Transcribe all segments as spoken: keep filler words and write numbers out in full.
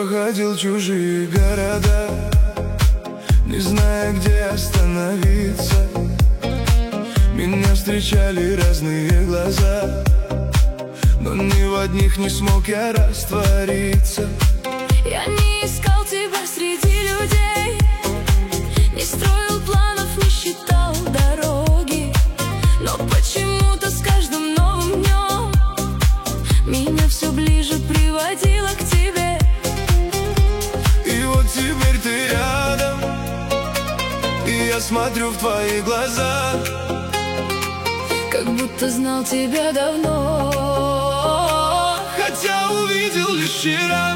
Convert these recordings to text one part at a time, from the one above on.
проходил чужие города, не зная, где остановиться. Меня встречали разные глаза, но ни в одних не смог я раствориться. Я не искал тебя среди людей, не строил планов, не считал дороги, но почему-то с каждым новым днем меня все ближе приводило к тебе. И вот теперь ты рядом, и я смотрю в твои глаза, как будто знал тебя давно, хотя увидел лишь вчера.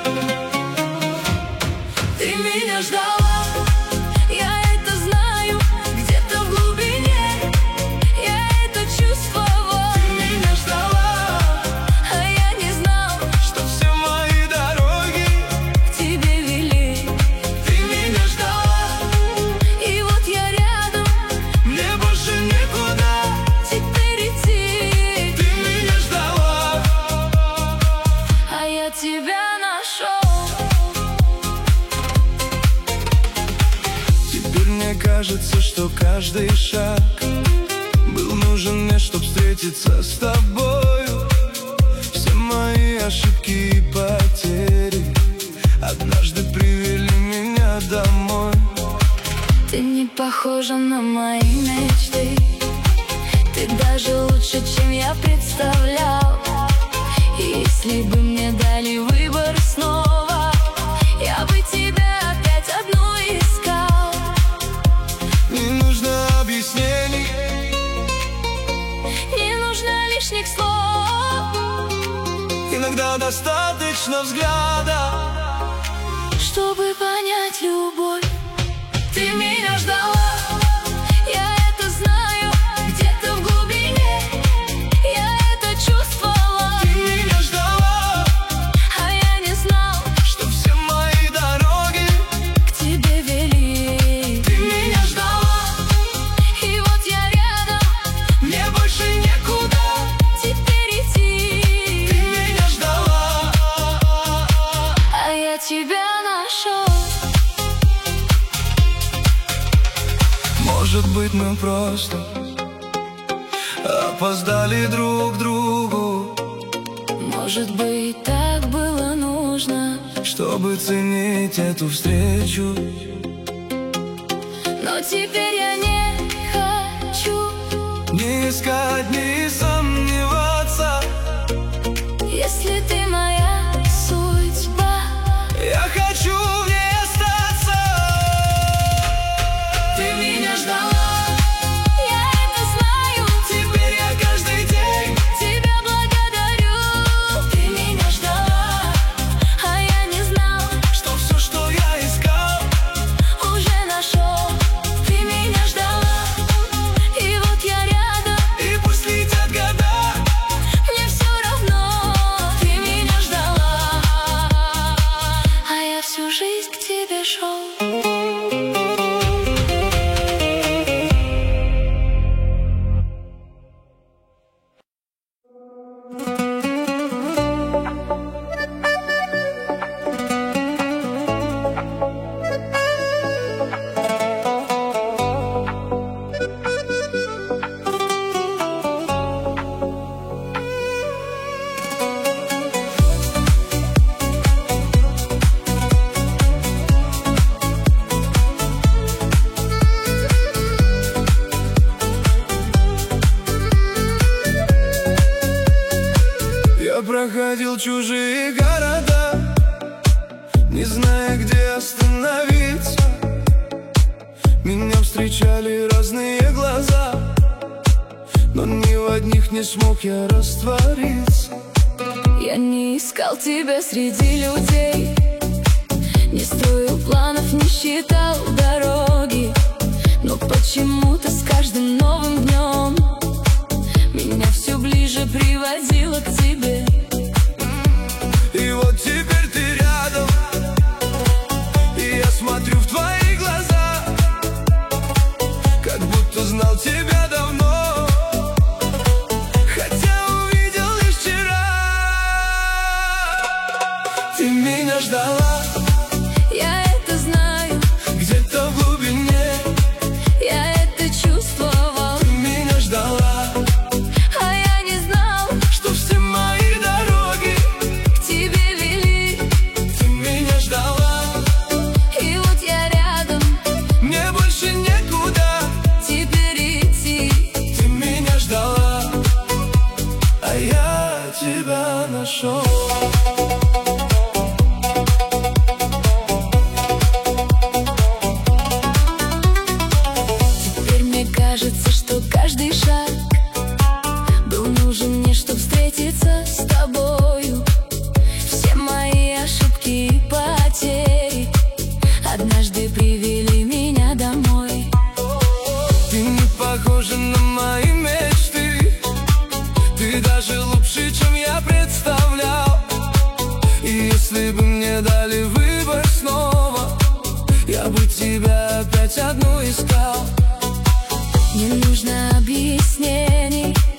Ты меня ждала, я это знаю, где-то в глубине я это чувствовала. Ты меня ждала, а я не знал, что все мои дороги к тебе вели. Ты меня ждала, и вот я рядом, мне больше некуда теперь идти. Ты меня ждала, а я тебя нашел. мне кажется, что каждый шаг был нужен мне, чтоб встретиться с тобою. Все мои ошибки и потери однажды привели меня домой. Ты не похожа на мои мечты, ты даже лучше, чем я представлял. И если бы мне дали выбор снова, я бы тебя опять одну искал. Не нужно объяснений, не нужно лишних слов, иногда достаточно взгляда, чтобы понять любовь. Ты меня ждала, я это знаю, где-то в глубине я это чувствовала. Ты меня ждала, а я не знал, что все мои дороги к тебе вели. Ты меня ждала, и вот я рядом, мне больше некуда теперь идти. Ты меня ждала, а я тебя нашел. Может быть, мы просто опоздали друг к другу, Может быть, так было нужно, чтобы ценить эту встречу. но теперь я не хочу Не искать, не сомневаться, если ты моя судьба. я хочу в ней остаться. Ты меня ждала, я это знаю, Теперь я каждый день тебя благодарю. Ты меня ждала, а я не знал, что все, что я искал, уже нашел. Ты меня ждала, и вот я рядом, и пусть летят года, мне все равно. Ты меня ждала, а я всю жизнь к тебе шел. Я проходил чужие города, не зная, где остановиться. Меня встречали разные глаза, но ни в одних не смог я раствориться. Я не искал тебя среди людей, не строил планов, не считал дороги, но почему-то с каждым новым днем меня все ближе приводило к тебе. И вот теперь ты рядом, и я смотрю в твои глаза, как будто знал тебя давно, хотя увидел лишь вчера. Ты меня ждала, Я это знаю, где-то в глубине я это чувствовал. ты меня ждала, А я не знал, что все мои дороги к тебе вели. ты меня ждала. И вот я рядом, Мне больше некуда теперь идти. ты меня ждала, а я тебя нашел. Теперь мне кажется, что каждый шаг был нужен мне, чтоб встретиться с тобою. Все мои ошибки и потери однажды привели меня домой. Ты не похожа на мои мечты, ты даже лучше, чем я представлял. И если бы мне дали выбор снова, я бы тебя опять одну искал. Не нужно объяснений,